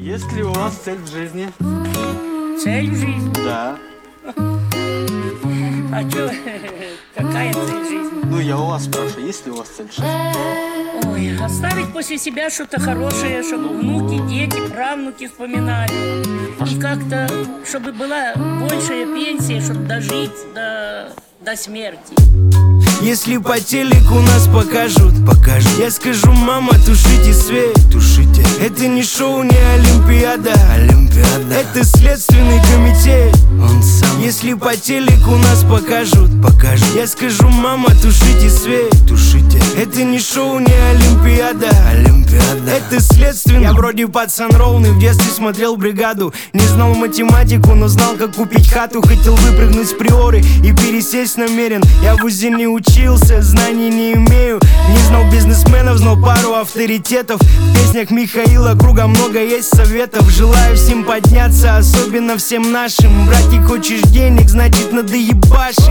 Есть ли у вас цель в жизни? Цель в жизни? Да. А чё? Какая цель жизни? Ну, я у вас спрашиваю, есть ли у вас цель в жизни? Ой, оставить после себя что-то хорошее, чтобы внуки, дети, правнуки вспоминали. И как-то, чтобы была большая пенсия, чтобы дожить до смерти. Если по телеку нас покажут, я скажу: мама, тушите свет, тушите. Это не шоу, не Олимпиада, это следственный комитет, он сам. Если по телеку нас покажут, я скажу: мама, тушите свет, тушите. Это не шоу, не Олимпиада, это следственный. Я вроде пацан ровный, в детстве смотрел бригаду. Не знал математику, но знал, как купить хату. Хотел выпрыгнуть с приоры и пересесть намерен. Я в УЗИ не учился, знаний не имею. Не знал бизнесменов, знал пару авторитетов. В песнях Михаила Круга много есть советов. Желаю всем подняться, особенно всем нашим. Братик, хочешь денег, значит надо ебашить.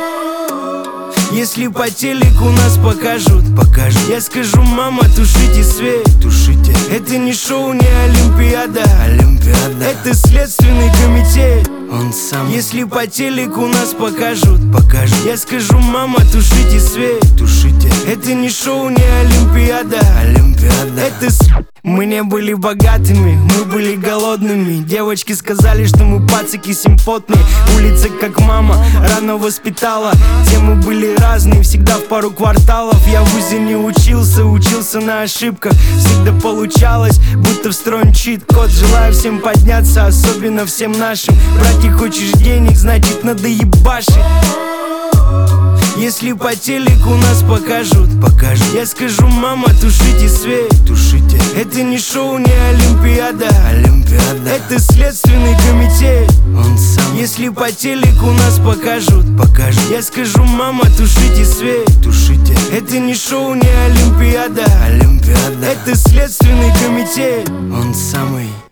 Если по телеку нас покажут, я скажу: мама, тушите свет, тушите. Это не шоу, не Олимпиада, это следственный комитет, он сам. Если по телеку нас покажут, я скажу: мама, тушите свет, тушите. Это не шоу, не Олимпиада, это Мы не были богатыми, мы были голодными. Девочки сказали, что мы пацики симпотные. Улица как мама, рано воспитала. Темы были разные, всегда в пару кварталов. Я в УЗИ не учился на ошибках. Всегда получалось, будто встроен чит-код. Желаю всем подняться, особенно всем нашим. Братик, хочешь денег, значит надо ебашить. Если по телеку нас покажут, я скажу: мама, тушите свет, тушите. Это не шоу, не Олимпиада, это следственный комитет, он сам. Если по телеку нас покажут, я скажу: мама, тушите свет, тушите. Это не шоу, не Олимпиада, это следственный комитет, он самый.